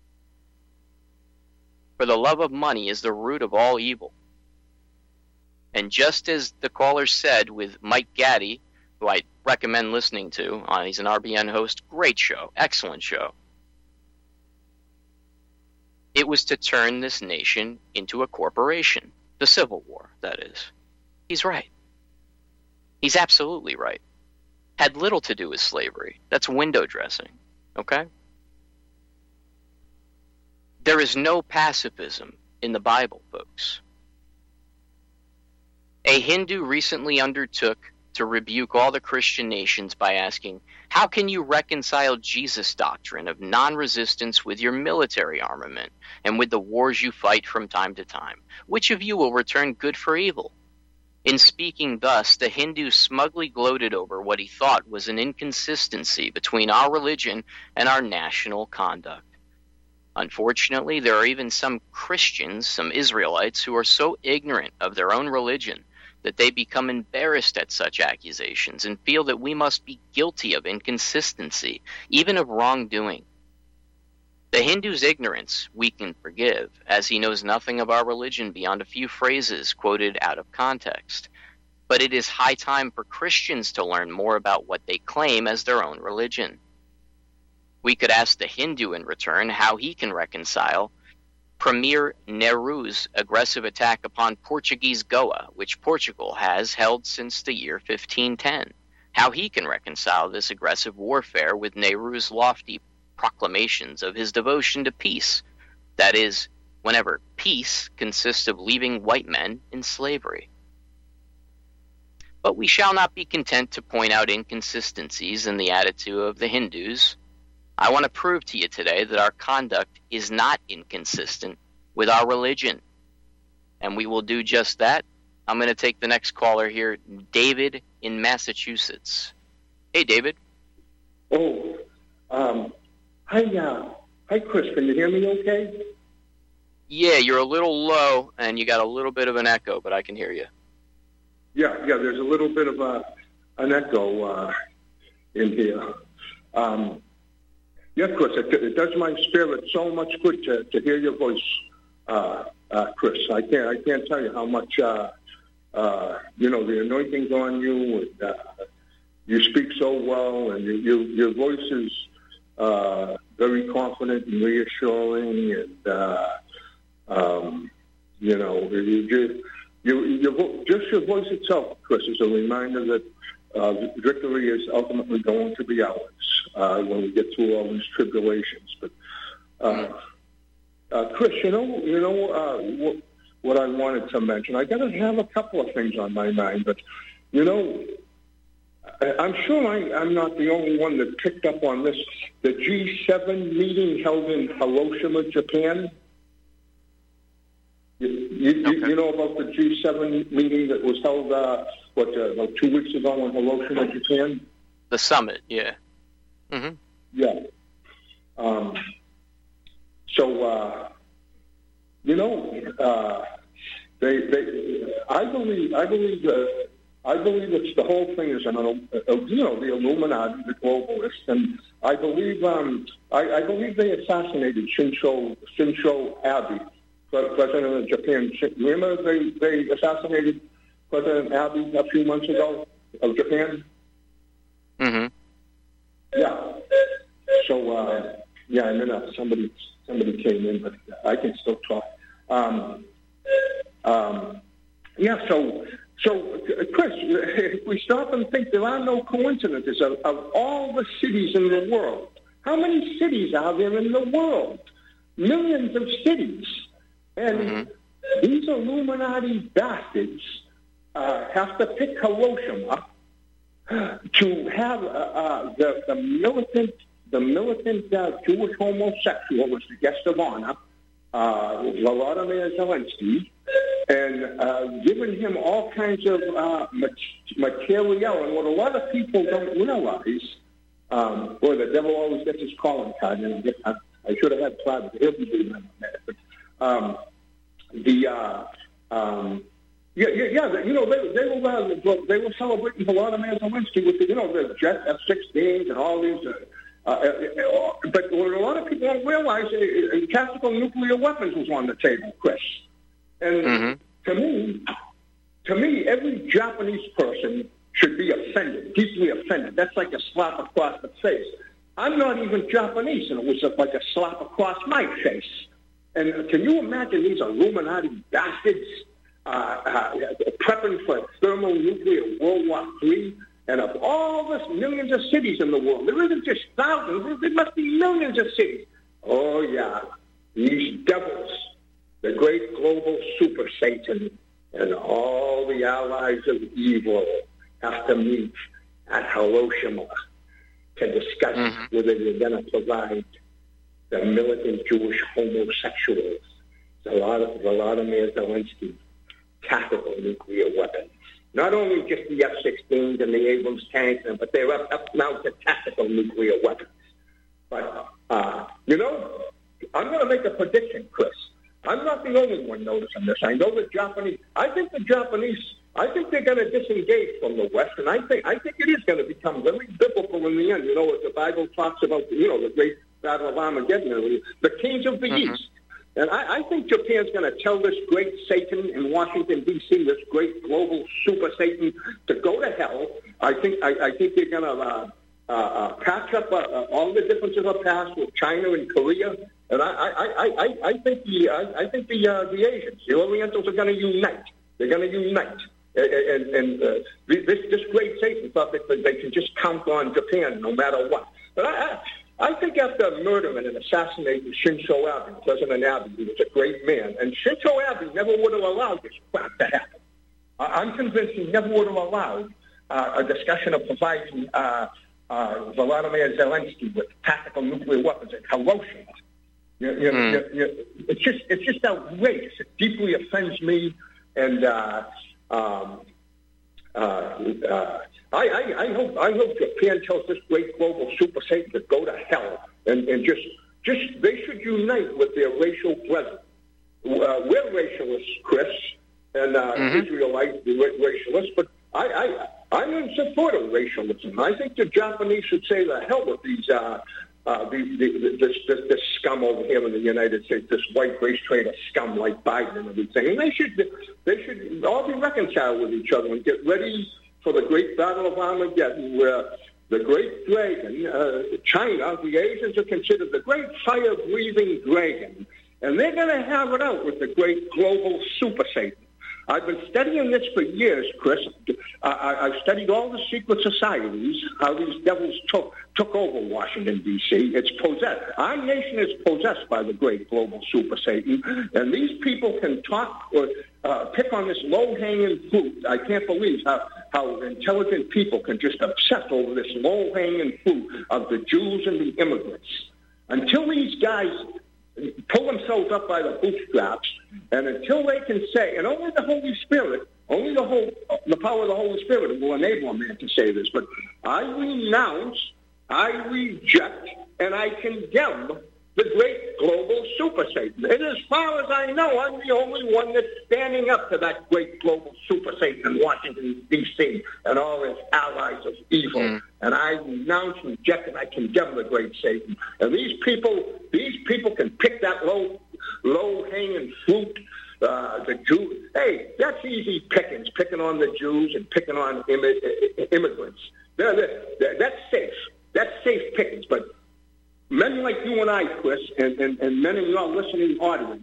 For the love of money is the root of all evil. And just as the caller said with Mike Gaddy, who I recommend listening to, uh, he's an R B N host, great show, excellent show. It was to turn this nation into a corporation. The Civil War, that is. He's right. He's absolutely right. Had little to do with slavery. That's window dressing, okay? There is no pacifism in the Bible, folks. A Hindu recently undertook to rebuke all the Christian nations by asking, how can you reconcile Jesus' doctrine of non-resistance with your military armament and with the wars you fight from time to time? Which of you will return good for evil? In speaking thus, the Hindu smugly gloated over what he thought was an inconsistency between our religion and our national conduct. Unfortunately, there are even some Christians, some Israelites, who are so ignorant of their own religion that they become embarrassed at such accusations and feel that we must be guilty of inconsistency, even of wrongdoing. The Hindu's ignorance we can forgive, as he knows nothing of our religion beyond a few phrases quoted out of context. But it is high time for Christians to learn more about what they claim as their own religion. We could ask the Hindu in return how he can reconcile Premier Nehru's aggressive attack upon Portuguese Goa, which Portugal has held since the year fifteen ten. How he can reconcile this aggressive warfare with Nehru's lofty proclamations of his devotion to peace. That is, whenever peace consists of leaving white men in slavery. But we shall not be content to point out inconsistencies in the attitude of the Hindus. I want to prove to you today that our conduct is not inconsistent with our religion. And we will do just that. I'm going to take the next caller here, David in Massachusetts. Hey, David. Oh, um, hi, uh, hi, Chris. Can you hear me okay? Yeah, you're a little low, and you got a little bit of an echo, but I can hear you. Yeah, yeah, there's a little bit of a, an echo uh, in here. Um, yeah, Chris, it, it does my spirit so much good to, to hear your voice, uh, uh, Chris. I can't I can't tell you how much, uh, uh, you know, the anointing's on you, and uh, you speak so well, and you, you, your voice is uh, very confident and reassuring, and, uh, um, you know, you just... You, your, just your voice itself, Chris, is a reminder that uh, victory is ultimately going to be ours uh, when we get through all these tribulations. But, uh, uh, Chris, you know, you know uh, what, what I wanted to mention. I got to have a couple of things on my mind, but you know, I, I'm sure I, I'm not the only one that picked up on this. The G seven meeting held in Hiroshima, Japan. You, you, okay. you know about the G seven meeting that was held, uh, what, uh, about two weeks ago in Hiroshima, Japan? The summit, yeah. Mm-hmm. Yeah. Um, so, uh, you know, uh, they, they, I believe, I believe, uh, I believe it's the whole thing is an, uh, you know, the Illuminati, the globalists, and I believe, um, I, I believe they assassinated Shinzo, Shinzo Abe. President of Japan. Remember they, they assassinated President Abe a few months ago of Japan? Mm-hmm. Yeah. So, uh, yeah, and then uh, somebody somebody came in, but I can still talk. Um, um, yeah, so, so Chris, if we stop and think, there are no coincidences. Of, of all the cities in the world, how many cities are there in the world? Millions of cities. And mm-hmm. these Illuminati bastards uh, have to pick Hiroshima to have uh, uh, the, the militant, the militant uh, Jewish homosexual as the guest of honor, uh, Volodymyr Zelensky, and uh, giving him all kinds of uh, material. And what a lot of people don't realize, um, boy, the devil always gets his calling card. And I, I should have had private. He'll be doing that. But, um, the uh, um, yeah, yeah, yeah. You know, they they were uh, they were celebrating Volodymyr Zelensky with the, you know, the jet F sixteens and all these. Uh, uh, uh, but what a lot of people don't realize, uh, uh, tactical nuclear weapons was on the table, Chris. And mm-hmm. to me, to me, every Japanese person should be offended, deeply offended. That's like a slap across the face. I'm not even Japanese, and it was like a slap across my face. And can you imagine these Illuminati bastards uh, uh, prepping for thermonuclear World War Three? And of all the millions of cities in the world, there isn't just thousands, there must be millions of cities. Oh, yeah, these devils, the great global super Satan, and all the allies of evil have to meet at Hiroshima to discuss mm-hmm. whether they're going to provide the militant Jewish homosexuals, Volodymyr Zelensky, tactical nuclear weapons. Not only just the F sixteens and the Abrams tanks, but they're up, up now to tactical nuclear weapons. But, uh, you know, I'm going to make a prediction, Chris. I'm not the only one noticing this. I know the Japanese, I think the Japanese, I think they're going to disengage from the West, and I think I think it is going to become very biblical in the end. You know, as the Bible talks about, you know, the great Battle of Armageddon, the kings of the mm-hmm. East. And I, I think Japan's going to tell this great Satan in Washington, D C, this great global super Satan, to go to hell. I think I, I think they're going to uh, uh, uh, patch up uh, uh, all the differences of past with China and Korea. And I, I, I, I, I think the I, I think the uh, the Asians, the Orientals, are going to unite. They're going to unite. And, and, and uh, this this great Satan thought that they can just count on Japan no matter what. But I. I I think after murdering and assassinating Shinzo Abe, President Abe, he was a great man, and Shinzo Abe never would have allowed this crap to happen. Uh, I'm convinced he never would have allowed uh, a discussion of providing uh, uh, Volodymyr Zelensky with tactical nuclear weapons at Hiroshima. You, you, mm. you, you, it's just it's just outrageous. It deeply offends me, and uh, um, uh, uh, I, I, I hope I hope Japan tells this great global super Satan to go to hell and, and just just they should unite with their racial brethren. Uh, we're racialists, Chris, and uh, mm-hmm. Israelites, we're racialists, but I, I I'm in support of racialism. I think the Japanese should say the hell with these uh, uh, the, the, this, this this scum over here in the United States, this white race trader scum like Biden and everything, and they should they should all be reconciled with each other and get ready for the great Battle of Armageddon, where the great dragon, uh, China, the Asians are considered the great fire-breathing dragon, and they're going to have it out with the great global super Satan. I've been studying this for years, Chris. I, I've studied all the secret societies, how these devils took took over Washington, D C It's possessed. Our nation is possessed by the great global super Satan, and these people can talk or uh, pick on this low-hanging fruit. I can't believe how, how intelligent people can just obsess over this low-hanging fruit of the Jews and the immigrants. Until these guys pull themselves up by the bootstraps, and until they can say, and only the Holy Spirit, only the whole, the power of the Holy Spirit will enable a man to say this, but I renounce, I reject, and I condemn the great global super Satan. And as far as I know, I'm the only one that's standing up to that great global super Satan in Washington, D C, and all his allies of evil. Mm. And I renounce, reject, and I condemn the great Satan. And these people, these people can pick that low, low-hanging fruit. Uh, the Jews, hey, that's easy pickings, picking on the Jews and picking on Im- immigrants. They're, they're, that's safe. That's safe pickings, but men like you and I, Chris, and, and, and men in your listening audience,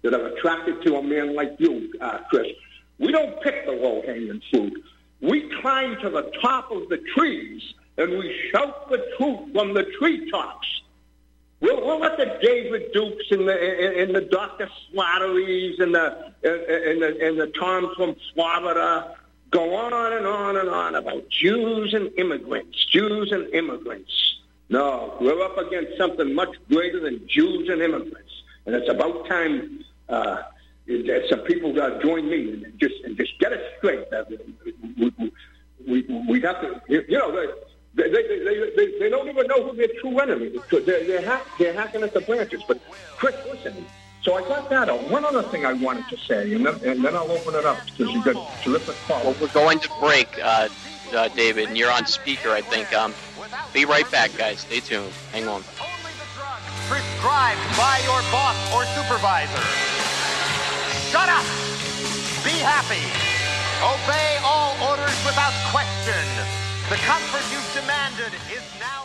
that are attracted to a man like you, uh, Chris. We don't pick the low-hanging fruit. We climb to the top of the trees, and we shout the truth from the treetops. We'll, we'll let the David Dukes and the and, and the Doctor Slatterys and the and, and the and the Toms from Florida go on and on and on about Jews and immigrants, Jews and immigrants. No, we're up against something much greater than Jews and immigrants, and it's about time uh, that some people uh, join me and just and just get it straight. That we, we, we, we have to, you know. They, they, they, they, they don't even know who their true enemy is. They're, they're, hack, they're hacking at the branches. But, Chris, listen, so I got that out. One other thing I wanted to say, and then, and then I'll open it up, because you've got a terrific call. Well, we're going to break, uh, uh, David, and you're on speaker, I think. Um, be right back, guys. Stay tuned. Hang on. Only the drugs prescribed by your boss or supervisor. Shut up! Be happy! Obey all orders without question. The comfort you've demanded is now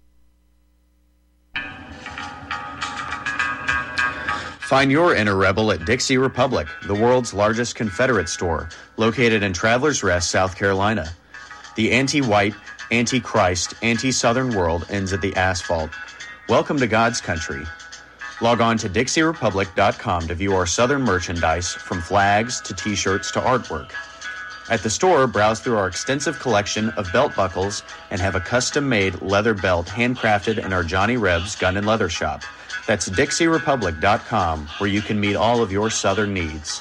man- Find your inner rebel at Dixie Republic, the world's largest Confederate store, located in Travelers Rest, South Carolina. The anti-white, anti-Christ, anti-Southern world ends at the asphalt. Welcome to God's country. Log on to Dixie Republic dot com to view our Southern merchandise, from flags to T-shirts to artwork. At the store, browse through our extensive collection of belt buckles and have a custom-made leather belt handcrafted in our Johnny Rebs Gun and Leather Shop. That's Dixie Republic dot com, where you can meet all of your Southern needs.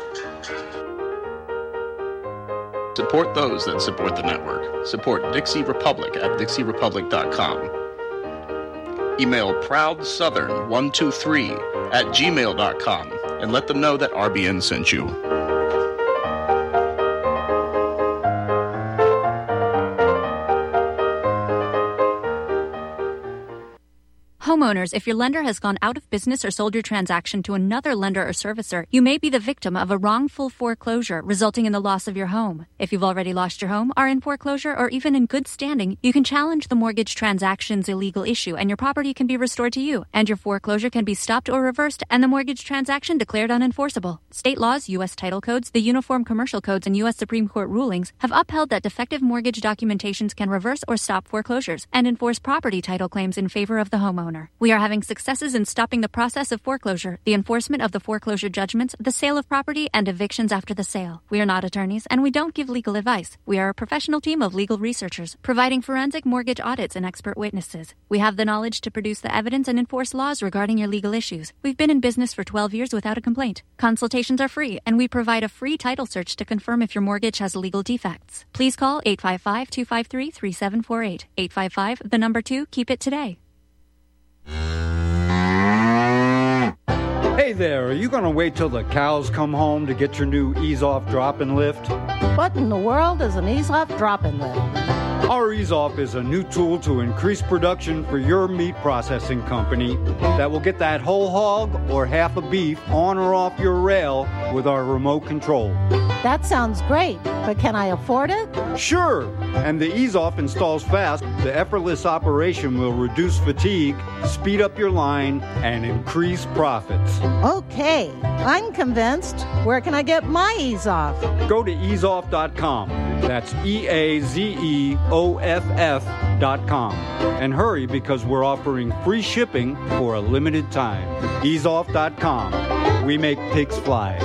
Support those that support the network. Support Dixie Republic at Dixie Republic dot com. Email proud southern one two three at gmail dot com and let them know that R B N sent you. Homeowners, if your lender has gone out of business or sold your transaction to another lender or servicer, you may be the victim of a wrongful foreclosure resulting in the loss of your home. If you've already lost your home, are in foreclosure, or even in good standing, you can challenge the mortgage transaction's illegal issue and your property can be restored to you, and your foreclosure can be stopped or reversed and the mortgage transaction declared unenforceable. State laws, U S title codes, the Uniform Commercial Codes, and U S Supreme Court rulings have upheld that defective mortgage documentations can reverse or stop foreclosures and enforce property title claims in favor of the homeowner. We are having successes in stopping the process of foreclosure, the enforcement of the foreclosure judgments, the sale of property, and evictions after the sale. We are not attorneys, and we don't give legal advice. We are a professional team of legal researchers, providing forensic mortgage audits and expert witnesses. We have the knowledge to produce the evidence and enforce laws regarding your legal issues. We've been in business for twelve years without a complaint. Consultations are free, and we provide a free title search to confirm if your mortgage has legal defects. Please call eight five five, two five three, three seven four eight. eight five five, the number two, keep it today. Hey there, are you going to wait till the cows come home to get your new ease-off drop-and lift? What in the world is an ease-off drop-and lift? Our ease-off is a new tool to increase production for your meat processing company that will get that whole hog or half a beef on or off your rail with our remote control. That sounds great, but can I afford it? Sure, and the ease-off installs fast. The effortless operation will reduce fatigue, speed up your line, and increase profits. Okay, I'm convinced. Where can I get my ease-off? Go to ease off dot com. That's E A Z E O F F dot com. And hurry, because we're offering free shipping for a limited time. ease off dot com. We make pigs fly.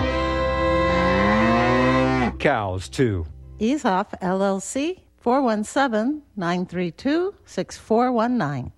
Cows, too. Ease-Off, L L C, four one seven, nine three two, six four one nine.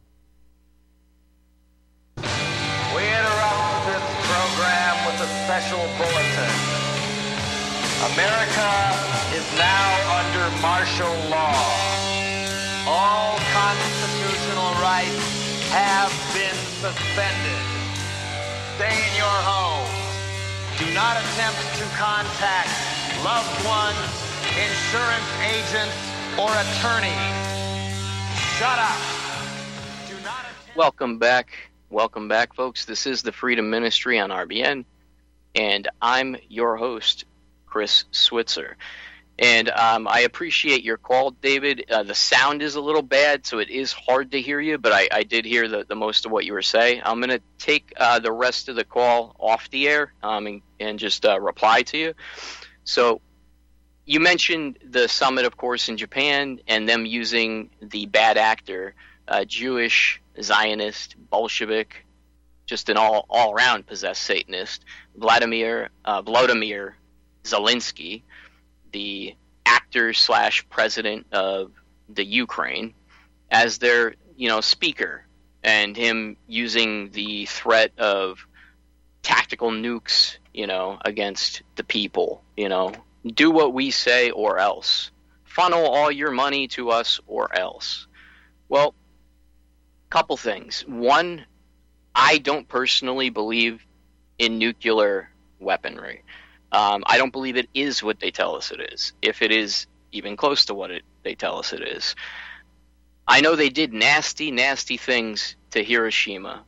We interrupt this program with a special bulletin. America is now under martial law. All constitutional rights have been suspended. Stay in your home. Do not attempt to contact loved ones, insurance agents, or attorneys. Shut up. Do not attempt- Welcome back. Welcome back, folks. This is the Freedom Ministry on R B N, and I'm your host, Chris Switzer. And um, I appreciate your call, David. Uh, the sound is a little bad, so it is hard to hear you, but I, I did hear the, the most of what you were saying. I'm going to take uh, the rest of the call off the air um, and, and just uh, reply to you. So you mentioned the summit, of course, in Japan, and them using the bad actor, uh, Jewish, Zionist, Bolshevik, just an all, all-around possessed Satanist, Vladimir uh, Volodymyr Zelensky, the actor slash president of the Ukraine, as their, you know, speaker, and him using the threat of tactical nukes, you know, against the people, you know, do what we say or else. Funnel all your money to us or else. Well, couple things. One, I don't personally believe in nuclear weaponry. Um, I don't believe it is what they tell us it is, if it is even close to what it, they tell us it is. I know they did nasty, nasty things to Hiroshima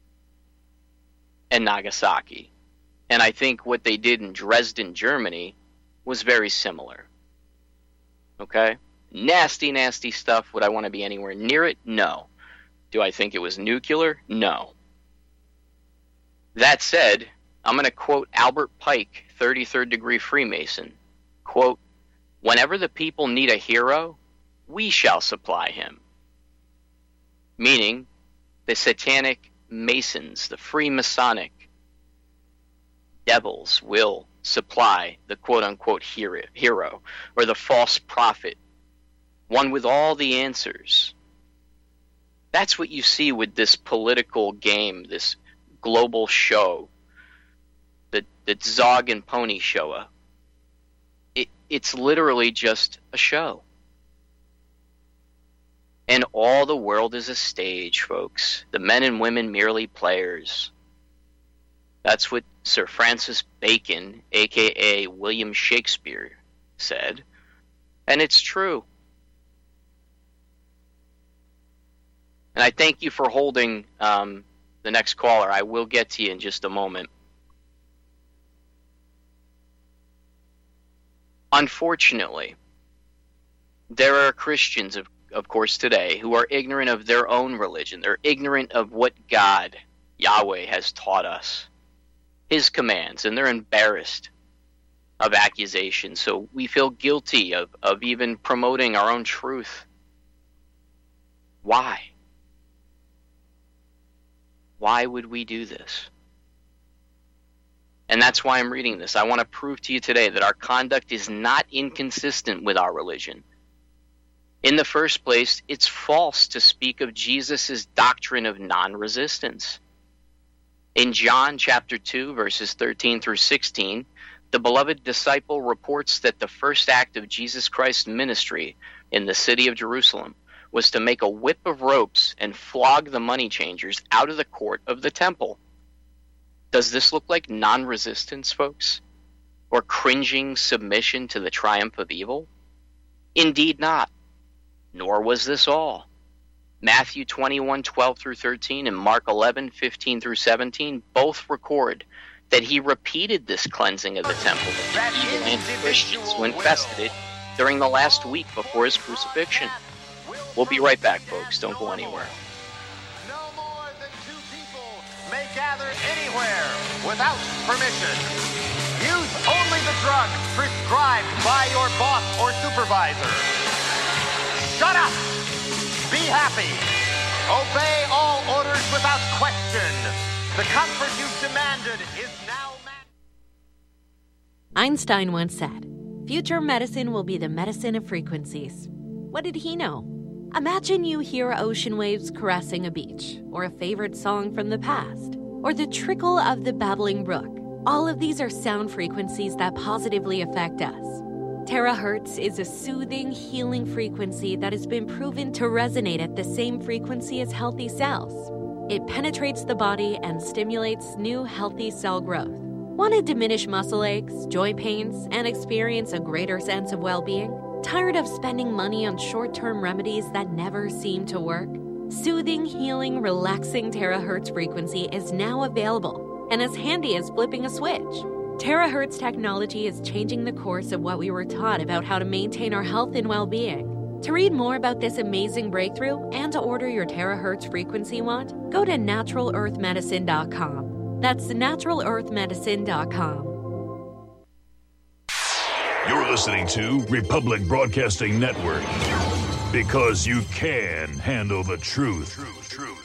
and Nagasaki. And I think what they did in Dresden, Germany, was very similar. Okay? Nasty, nasty stuff. Would I want to be anywhere near it? No. Do I think it was nuclear? No. That said, I'm going to quote Albert Pike, thirty-third degree Freemason. Quote, "Whenever the people need a hero, we shall supply him." Meaning, the satanic Masons, the Freemasonic devils will supply the quote-unquote hero, or the false prophet, one with all the answers. That's what you see with this political game, this global show, the, the Zog and Pony show. It, it's literally just a show. And all the world is a stage, folks. The men and women merely players. That's what Sir Francis Bacon, a k a. William Shakespeare, said. And it's true. And I thank you for holding um, the next caller. I will get to you in just a moment. Unfortunately, there are Christians, of, of course, today who are ignorant of their own religion. They're ignorant of what God, Yahweh, has taught us, his commands, and they're embarrassed of accusations. So we feel guilty of, of even promoting our own truth. Why? Why would we do this? And that's why I'm reading this. I want to prove to you today that our conduct is not inconsistent with our religion. In the first place, it's false to speak of Jesus' doctrine of non-resistance. In John chapter two, verses thirteen through sixteen, the beloved disciple reports that the first act of Jesus Christ's ministry in the city of Jerusalem was to make a whip of ropes and flog the money changers out of the court of the temple. Does this look like non-resistance, folks? Or cringing submission to the triumph of evil? Indeed not. Nor was this all. Matthew twenty-one, twelve through thirteen and Mark eleven, fifteen through seventeen both record that he repeated this cleansing of the temple of the evil anti-Christians who infested it during the last week before his crucifixion. We'll be right back, folks. Don't go anywhere. No more than two people may gather anywhere without permission. Use only the drug prescribed by your boss or supervisor. Shut up! Be happy. Obey all orders without question. The comfort you've demanded is now... Einstein once said, "Future medicine will be the medicine of frequencies." What did he know? Imagine you hear ocean waves caressing a beach, or a favorite song from the past, or the trickle of the babbling brook. All of these are sound frequencies that positively affect us. Terahertz is a soothing, healing frequency that has been proven to resonate at the same frequency as healthy cells. It penetrates the body and stimulates new, healthy cell growth. Want to diminish muscle aches, joint pains, and experience a greater sense of well-being? Tired of spending money on short-term remedies that never seem to work? Soothing, healing, relaxing terahertz frequency is now available and as handy as flipping a switch. Terahertz technology is changing the course of what we were taught about how to maintain our health and well-being. To read more about this amazing breakthrough and to order your terahertz frequency wand, go to natural earth medicine dot com. That's natural earth medicine dot com. You're listening to Republic Broadcasting Network, because you can handle the truth. Truth, truth.